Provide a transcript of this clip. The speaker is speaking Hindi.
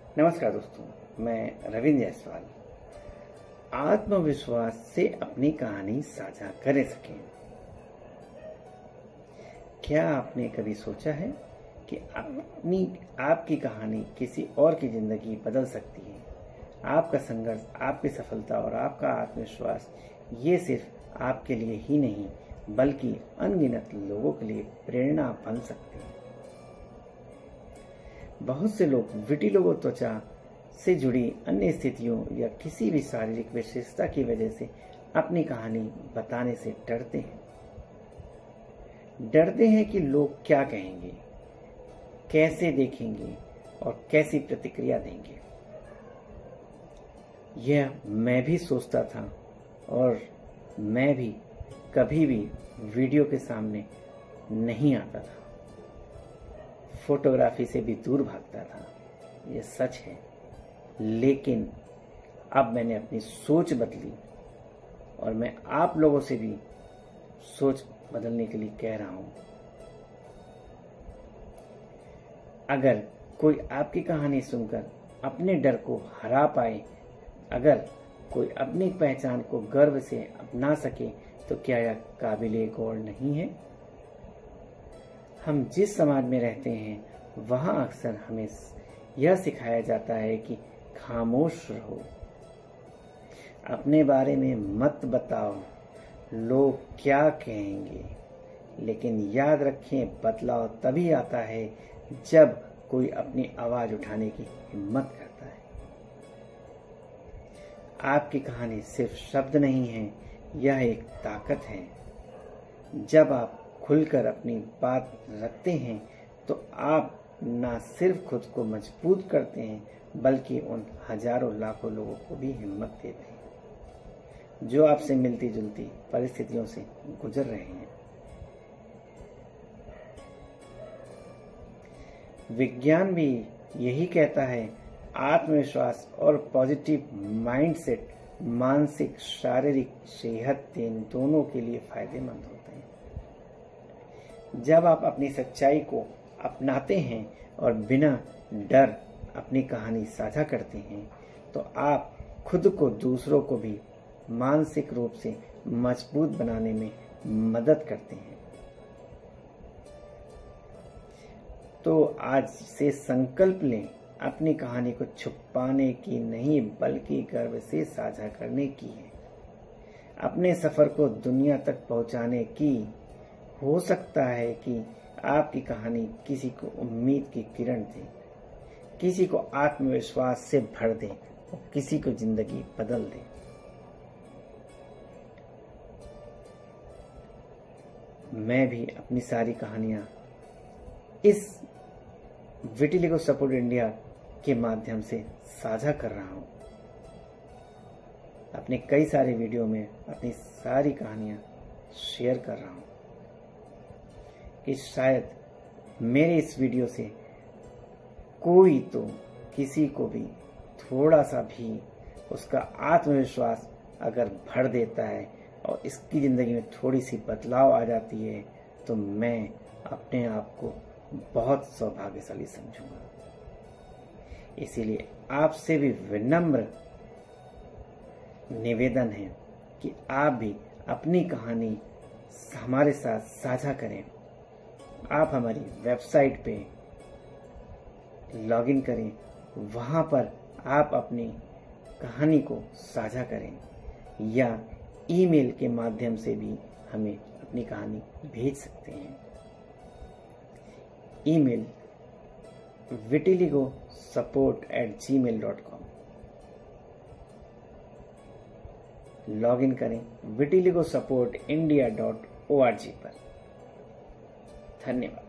नमस्कार दोस्तों, मैं रविंद्र जायसवाल। आत्मविश्वास से अपनी कहानी साझा कर सकें। क्या आपने कभी सोचा है कि आपकी कहानी किसी और की जिंदगी बदल सकती है? आपका संघर्ष, आपकी सफलता और आपका आत्मविश्वास ये सिर्फ आपके लिए ही नहीं बल्कि अनगिनत लोगों के लिए प्रेरणा बन सकते हैं। बहुत से लोग विटिलिगो त्वचा से जुड़ी अन्य स्थितियों या किसी भी शारीरिक विशेषता की वजह से अपनी कहानी बताने से डरते हैं। डरते हैं कि लोग क्या कहेंगे, कैसे देखेंगे और कैसी प्रतिक्रिया देंगे। यह मैं भी सोचता था और मैं भी कभी भी वीडियो के सामने नहीं आता था, फोटोग्राफी से भी दूर भागता था। यह सच है, लेकिन अब मैंने अपनी सोच बदली और मैं आप लोगों से भी सोच बदलने के लिए कह रहा हूं। अगर कोई आपकी कहानी सुनकर अपने डर को हरा पाए, अगर कोई अपनी पहचान को गर्व से अपना सके, तो क्या यह काबिले गौर नहीं है? हम जिस समाज में रहते हैं वहां अक्सर हमें यह सिखाया जाता है कि खामोश रहो, अपने बारे में मत बताओ, लोग क्या कहेंगे। लेकिन याद रखें, बदलाव तभी आता है जब कोई अपनी आवाज उठाने की हिम्मत करता है। आपकी कहानी सिर्फ शब्द नहीं है, यह एक ताकत है। जब आप खुलकर अपनी बात रखते हैं तो आप न सिर्फ खुद को मजबूत करते हैं बल्कि उन हजारों लाखों लोगों को भी हिम्मत देते हैं जो आपसे मिलती जुलती परिस्थितियों से गुजर रहे हैं। विज्ञान भी यही कहता है, आत्मविश्वास और पॉजिटिव माइंडसेट मानसिक शारीरिक सेहत दोनों के लिए फायदेमंद होते हैं। जब आप अपनी सच्चाई को अपनाते हैं और बिना डर अपनी कहानी साझा करते हैं तो आप खुद को, दूसरों को भी मानसिक रूप से मजबूत बनाने में मदद करते हैं। तो आज से संकल्प लें, अपनी कहानी को छुपाने की नहीं बल्कि गर्व से साझा करने की है। अपने सफर को दुनिया तक पहुंचाने की। हो सकता है कि आपकी कहानी किसी को उम्मीद की किरण दे, किसी को आत्मविश्वास से भर दे और किसी को जिंदगी बदल दे। मैं भी अपनी सारी कहानियां इस विटिलिगो सपोर्ट इंडिया के माध्यम से साझा कर रहा हूं। अपने कई सारे वीडियो में अपनी सारी कहानियां शेयर कर रहा हूं कि शायद मेरे इस वीडियो से कोई तो किसी को भी थोड़ा सा भी उसका आत्मविश्वास अगर भर देता है और इसकी ज़िंदगी में थोड़ी सी बदलाव आ जाती है तो मैं अपने आप को बहुत सौभाग्यशाली समझूंगा। इसीलिए आपसे भी विनम्र निवेदन है कि आप भी अपनी कहानी हमारे साथ साझा करें। आप हमारी वेबसाइट पे लॉगिन करें, वहां पर आप अपनी कहानी को साझा करें या ईमेल के माध्यम से भी हमें अपनी कहानी भेज सकते हैं। Email vitiligosupport@gmail.com। लॉगिन करें vitiligosupport.india.org पर। धन्यवाद।